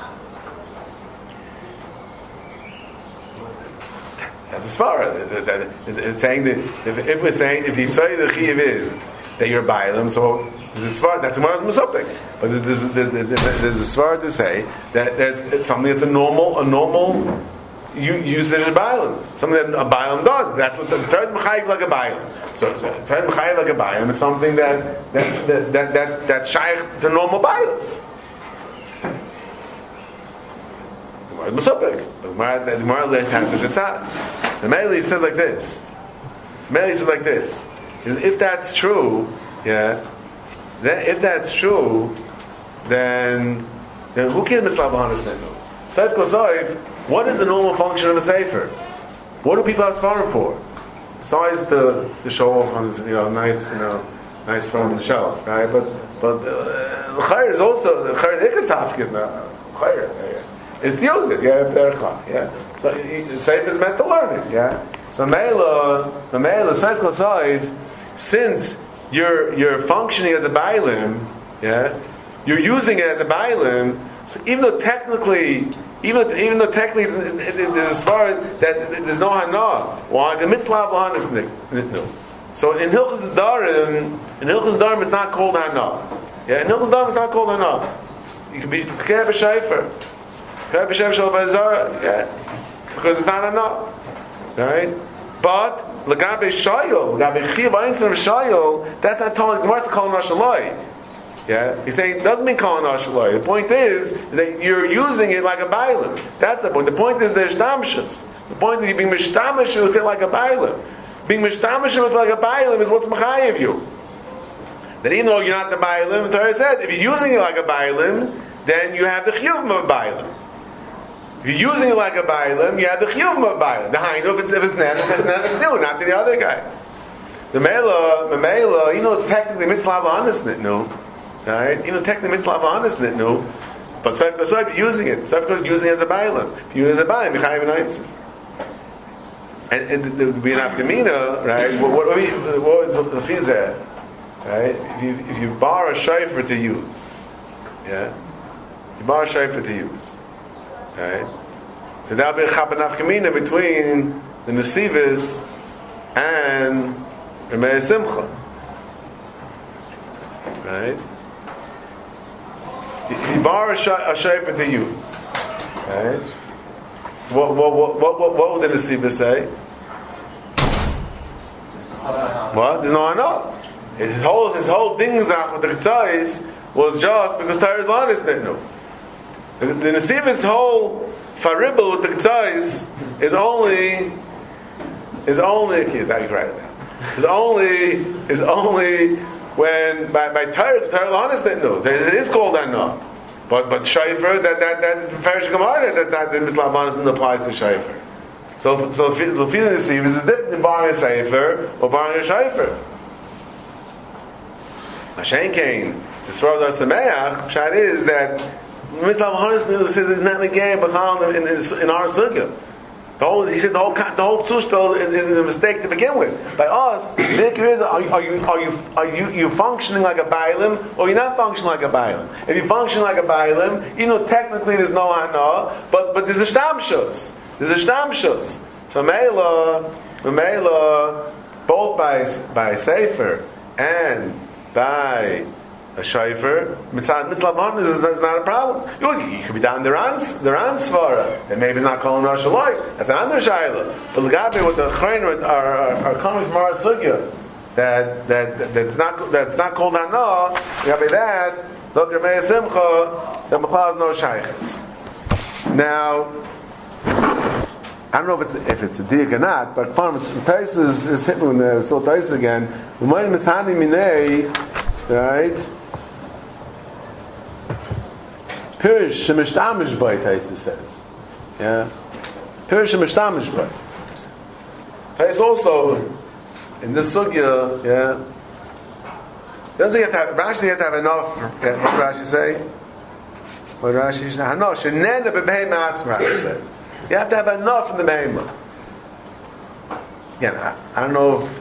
That's as far as it's saying that if, if we're saying if you say the Chiyav is that you're a Bailim, so there's a svara that's Gemara's Musopik. But there's, there's, there's, there's a svara to say that there's something that's a normal a normal you usage of Bailam. Something that a Bailam does. That's what the Torah is mechayiv like a Bailam. So, so Torah is mechayiv like a Bailam. It's something that that that that, that that's shaykh to normal Bailams. The Musopik. The Gemara has such a tzad. So Meili says like this. So Meili says like this. Is if that's true, yeah. Then if that's true, then then who can mitzvah b'hanas nenu? Seif kosoif. What is the normal function of a sefer? What do people have svarim for? Besides to to show off on you know nice you know nice from on the shelf, right? But but the uh, chayr is also the chayr ikar tafkid now. Chayr is to use it, yeah. Yeah. So sefer is meant to learn it, yeah. So meila the meila seif kosoif. Since you're you're functioning as a bailim, yeah, you're using it as a bailim. So even though technically, even though, even though technically there's as far as that there's no hana, why the mitzvah b'hanas no. So in Hilchos Darim, in Hilchos Darim it's not called hana. Yeah, in Hilchos Darim it's not called hana. You can be tchei b'shayfer, tchei b'shayfer shel b'azara, yeah, because it's not hana, right? But Lagabe Shayol, Lagabe Chiyav Einstein of Shayol, that's not telling the Gemara calling Rashaloi. Yeah, he's saying it doesn't mean calling Ashaloi. The point is that you're using it like a bailim. That's the point. The point is there's stamshus. The point is you being mishtamish with it like a bailim. Being mishtamish with it like a bailim is what's mechayev you. That even though you're not the bailim, the Torah said if you're using it like a bailim, then you have the chiyuv of a bailim. If you're using it like a bailim, you have the chiyuv of a bailim. The hainu if it's if it's nan, it says nan still, not to the other guy. The mela, the mela, you know technically mitzvah honest no. Right? Even technically mitzvah honest no. But so if you're using it, so if you're using it as a bailim. If you use it as a bailim, you chayav an eitzim. And, and the being afkamina, right? What what what is the fizeh? Right? If you if you bar a shayfer to use, yeah, you bar a shayfer to use, right? So that'll be a chaban afkamina between the nesivis and Ramei Simcha, right? If you bar a shayfer to use, right? So what what what what what, what would the nesivis say? What? There's no anah. His whole his whole dingzach with the chitzais was just because Torah's honest didn't know. The, the Nesivis whole faribel with the chitzais is only is only okay, that you write it down. Is only is only when by by Torah Torah's honest didn't know. It is called anah. But but shayfer that that that is Farish Gemara that that the Mislam honest applies to shayfer. So so the feeling Nesivis is different than barring a sefer or barring a shayfer. Mashen Kain, the Svar Dar Sameach, Pshat is that Mislam Hanisnu says it's not in the game, but in, in, in our sugya. The whole, he said the whole the whole tzushta is, is a mistake to begin with. By us, the ikar is are you are you are you are you you functioning like a bailim or you're not functioning like a bailim? If you function like a bailim, even though technically there's no hana, but but there's a shtamshus. There's a shtamshus. So Meila, Meila, both by by sefer and by a shayfer, mitzvah mitzvah is, is not a problem. You, you could be down the Rans, the Rans svara, and maybe it's not calling Rosh Hashanah. That's another shayla. But Lagabe with the Chrein are are coming from our sugya that that that's not that's not called Hana. Lagabe that Doctor Meir Simcha the Mechlal is no shayches. Now, I don't know if it's if it's a dig or not, but Tais is is hit me when they saw Tais again. Umayim Mishani Minei, right? Pirish Shemishtamish Bay, Tais says, yeah. Pirish Shemishtamish Bay. Tais also in this sugya, yeah. Doesn't he have to have Rashi have to have enough? What did Rashi say? What did Rashi say? No, Shenena Bebei Matzma. Rashi says. You have to have enough in the Behemah. Again, I, I don't know if,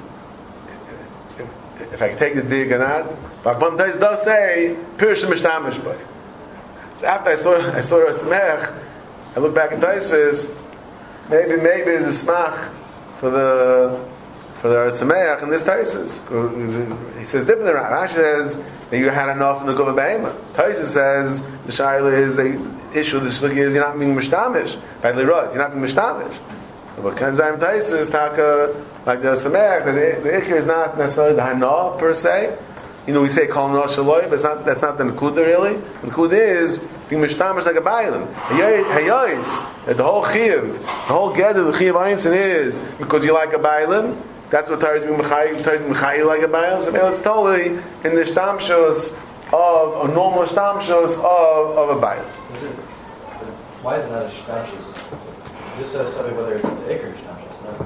if if I can take the dig or not, but Bam Tais does say Pirish Mishtamish Bay. So after I saw I saw Rasamech, I look back at Tais, maybe maybe it's a smach for the for the Rasamech and this Tais. He says different than Rashi says that you had enough in the Gova Behemah. Tais says the Shaila is a issue of the shlugi is you're not being mishtamish by lirot, you're not being mishtamish. But Kanzayim Taisu is taka like the Sameach, that the, the ikir is not necessarily the hana per se. You know, we say kol no shaloi, but it's not, that's not the nekuda really. The nekuda is being mishtamish like a bailim. Hayos, that the whole chiv, the whole get of the chiv einstein is because you like a bailim. That's what Torah is being mechayi, Torah is being mechayi like a bailim. So it's totally in the shtamshos of a normal shtamshos of of a bailim. Why is it not a shtamshus? Just says something whether it's the ikar shtamshus,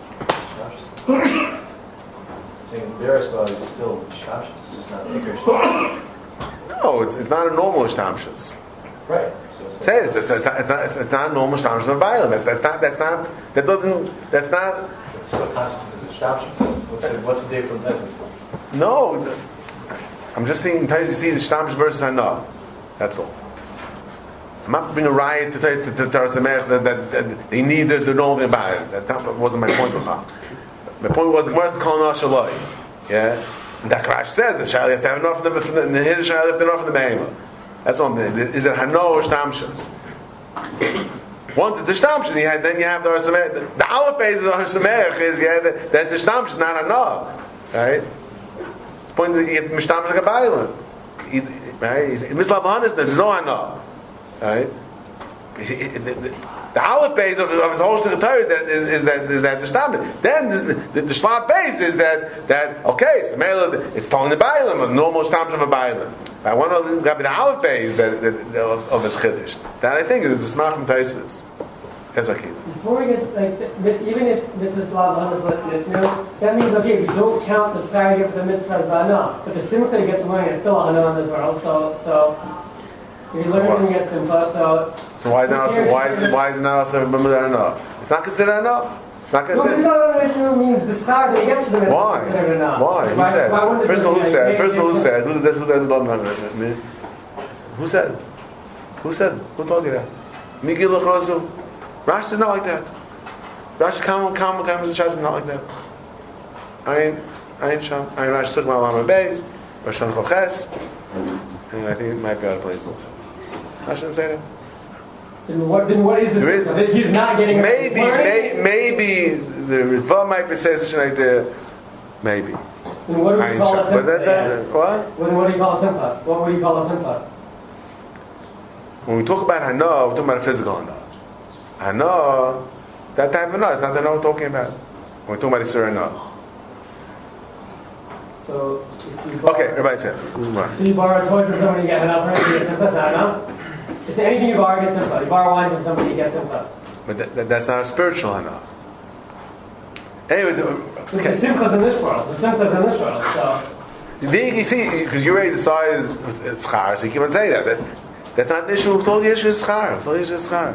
not shtamshus. Saying Beresba is still shtamshus, it's just not the ikar shtamshus. No, it's it's not a normal shtamshus. Right. So it's, Say it. It's, it's, it's, not, it's, not, it's not a normal shtamshus of a bailim. That's, that's not. That's not. That doesn't. That's not. it still constitutes as a shtamshus. What's the, what's the day from Taisus? No. I'm just saying. Taisus sees shtamshus versus hana. That's all. I'm not bringing a riot to Tais to Torah Samech that, that, that they need to know anything about it. That wasn't my point. My point was the Gemara is calling out Shaloi. Yeah, and that Rashi says the Shali have to have enough of the the Hidden Shali have to have enough of the Behemah. That's what I'm saying. Is it Hano or Shtamshus? Once it's the Shtamshus, you have, then you have the Torah Samech. The, the Aleph base of the Torah Samech is yeah, that, that's the Shtamshus, not Hano. Right? The point is you get Mishtamsh like a Bailam. he, right? He's, Mislav Hanis, there's no Hana, right? The, the, the Aleph base of, of his whole Shtick Torah is that is, is that is that the Shtamim. Then the, the, the Shlab base is that that okay, so Mela, it's telling the Bailam, a normal Shtam of a Bailam. I want to have the Aleph base that, that, that of, of his Chiddush. That I think is the Smach from Taisus. That's okay. Before we get, like, but even if mitzvahs lav hanas, you know, that means, okay, we don't count the Saturday of the mitzvahs la'ana, but the simcha gets learning is still a hana as well, so, so, if you So learn what? something gets simcha, so. So why is it not also, why is it, why is it not also B'mudar enough? It's not considered enough. It's not No, considered. mitzvah means the schar that you get to the mitzvah. Why? is considered enough. Why? Who Why- said? why wouldn't First of all, who something said? like First of all, who make- said? Who did that? Who did that? Who said? Who said? Who told you that? Migil Rosu. Rashi is not like that. Rashi Kamal Kamal Kamal is not like that. I ain't I ain't Sham. I ain't Rashi took my Lama Beis, Rosh Hashanah Choches, and I think it might be out of place also. Rashi didn't say that. Then what, then what is the There is- simcha? That he's not getting Maybe, he's learning? may, maybe the Ritva might be saying something like that. Maybe. Then what do I we ain't call Sham. a But that, simcha? that, Yes. what? Then what do you call a simcha? What would you call a simcha? When we talk about Hana, we're talking about a physical Hana. Hana, that type of Hana, it's not the Hana we're talking about. When we're talking about Isur Hana. So, if you borrow, Okay, everybody said. Right. so you borrow a toy from somebody, you get enough for it, you get simcha, it's not enough? It's anything you borrow, get simcha. You borrow wine from somebody, you get simcha. But that, that, that's not a spiritual Hana. Anyways, The okay. simcha's in this world. The simcha's in this world, so. Then you see, because you already decided it's schar, so you keep on saying that. that that's not the issue. We told the issue is schar. We told the issue is schar.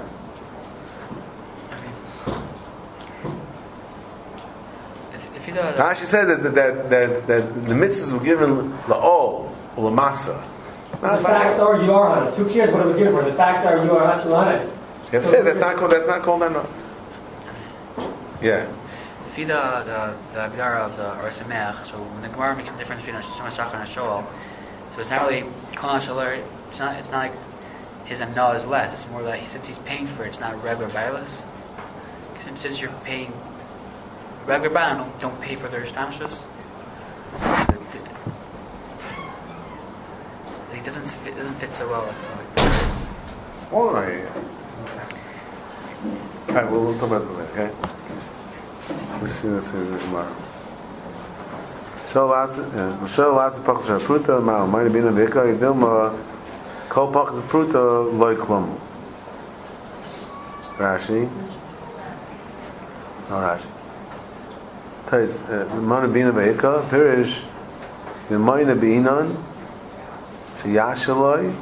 If, if you don't, Now she says that that, that, that the mitzvahs were given la'ol, or la'masa. The facts are you are honest. Who cares what it was given for? The facts are you are actually honest. So you have to say that's not called. That's not called Hana. Yeah. if you the the the Agdara of the Or Sameach, so when the Gemara makes a difference between a Shema Sachar and a Shoal, so it's not really Kol Shalar. It's not. It's not like his Anah is less. It's more like since he's paying for it, it's not regular bailus. Since, since you're paying regular bailus, don't, don't pay for their stamshus. It doesn't fit, doesn't fit so well. Like, like All right. All right. We'll, we'll talk about it later. Okay. We'll just see this in tomorrow. Shal last, shal last pachas pruta ma meine bina veka idilma kol pachas pruta loy klum. Rashi. No Rashi. Tais meine bina veka pirish the meine binan sheyashaloi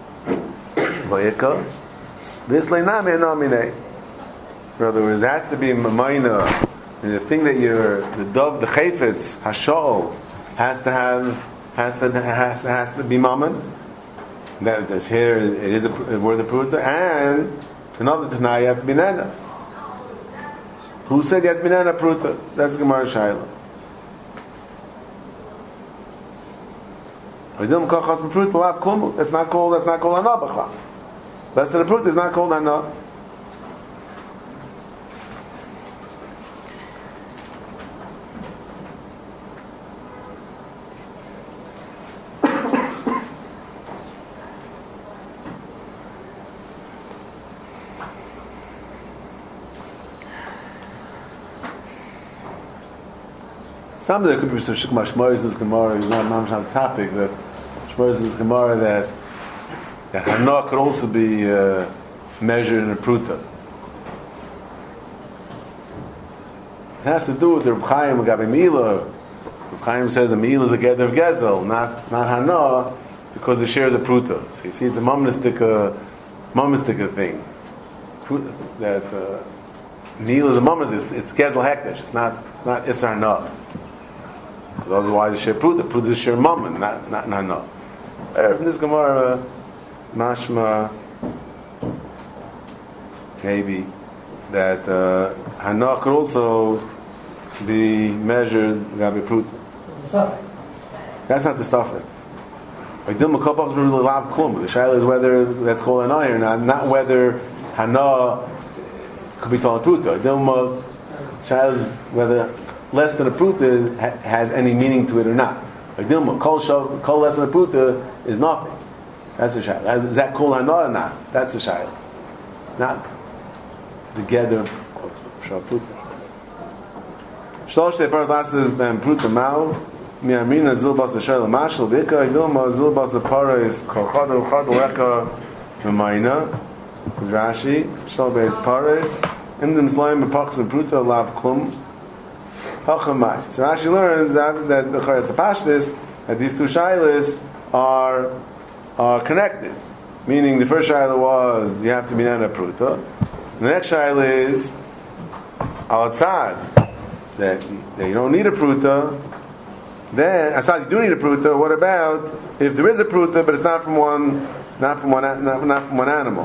veka this leiname namine. In other words, it has to be mamayna. The thing that you're, the dove, the chayfetz, hashol, has to have, has to, has, has to be mammon. That that's here, it is a, a word of pruta, and it's another tanai, you have to be nana. Who said you have to be nana pruta? That's Gemara Shaila. That's not called, that's not called hana b'chla. Less than a pruta is not called hana. Some there could be some shikma shmoizes Gemara. Is not mamish on the topic that shmoizes Gemara that that hana could also be uh, measured in a pruta. It has to do with the Reb Chaim Gabi Mila. Reb Chaim says the Mila is a gather of gezel, not not hana, because it shares a pruta. So he sees a mamnistic mamnistic thing. Pruta, that uh, Mila is a mamnis. It's, it's gezel hekdesh. It's not not isar hana. Because otherwise, it's share pruta. Pruta is share mammon, not not hana. Uh, from this Gemara, mashma maybe that uh, hana could also be measured gabi pruta. It's a suffix. That's not the suffix. Like the shaila is whether that's called hana or not, not whether hana could be called pruta. The shaila is whether less than a pruta ha- has any meaning to it or not. Like Dilma, kol shav, kol less than a pruta is nothing. That's the shayla. Is that kol hana or not? That's the shayla. Not the gather of shav pruta. Shlosh te paras last is ben pruta mau. Mi amina zil bas shayla mashal vika Dilma zil bas paras kol chadu chadu leka v'mayna. Is Rashi shal beis paras indim slime b'pachs and pruta lav klum. Hachamai. So Rashi learns that, that the Charetz Pashtis, that these two shaylas are are connected. Meaning the first shayla was you have to be nana pruta. The next shayla is alatzad that, that you don't need a pruta. Then asad you do need a pruta. What about if there is a pruta but it's not from one not from one not, not from one animal?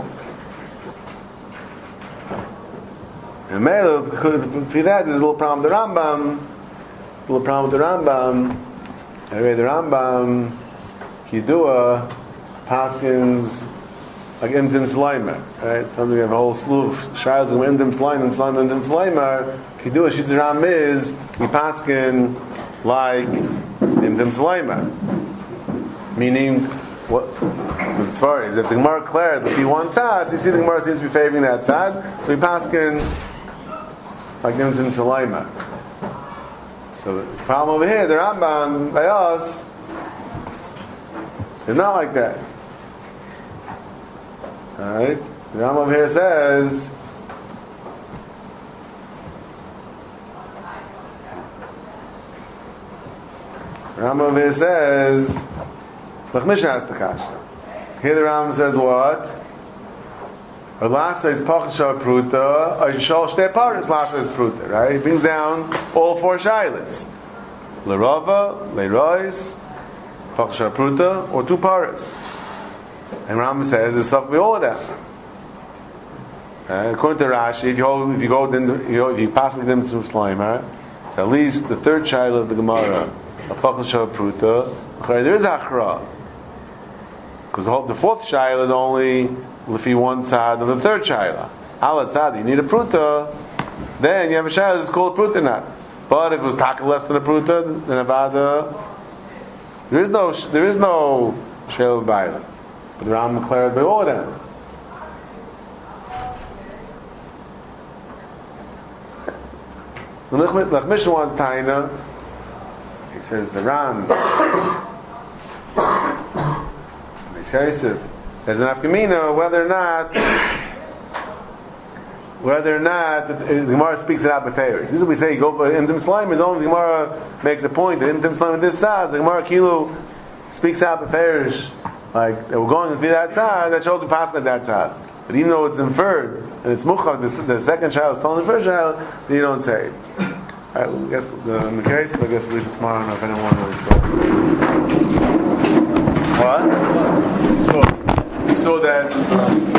And Melo, for that, there's a little problem with the Rambam. A little problem with the Rambam. Anyway, the Rambam, Kidua, Paskins, like Imdim Sleimer, right? Something we have a whole slew of shaylas of Imdim Sleimer, Sleimer, Imdim Sleimer. Kidua, Shitzaram is, we Paskin like Imdim Sleimer. Meaning, what? As far as if the Gemara declared if he wants tzad, so you see the Gemara seems to be favoring that tzad, so we Paskin like Imdim Sleimer. So the problem over here, the Rambam by us is not like that. Alright? The Rambam over here says the Rambam over here says Lachmisha has the kasha. Here the Rambam says what? Lasa is Pachasha Pruta, Ashal Shte Paris, Lasa is Pruta, right? He brings down all four shaylas. Lerava, Lerois, Pachasha Pruta, or two Paris. And Rambam says it's something all of them. Uh, according to Rashi, if you hold, if you go, then if you, if you pass with them through Slimer, it's at least the third shayla of the Gemara, a Pachasha Pruta, there is Achra. Because the, the fourth shayla is only Lefi one tzad of the third shayla. Ala tzad, you need a pruta, then you have a shayla that's called a pruta not. But if it was taka less than a pruta, then avada, there is no there is no shayla of baila. But the Ram declared by all of them. The Lachmisha wants taina. He says the Ram. There's an afkamina whether or not whether or not the, the Gemara speaks it out before. This is what we say. Go for Imdim Sleimer is only the Gemara makes a point that Imdim Sleimer this size. The Gemara Kilu speaks out before, like that we're going to be that side. That shows the pasuk that side. But even though it's inferred and it's muchach, the, the second child is telling the first child, then you don't say it. All right, well, I guess the, in the case, I guess we'll leave it tomorrow. I don't know if anyone really saw. What? So. So that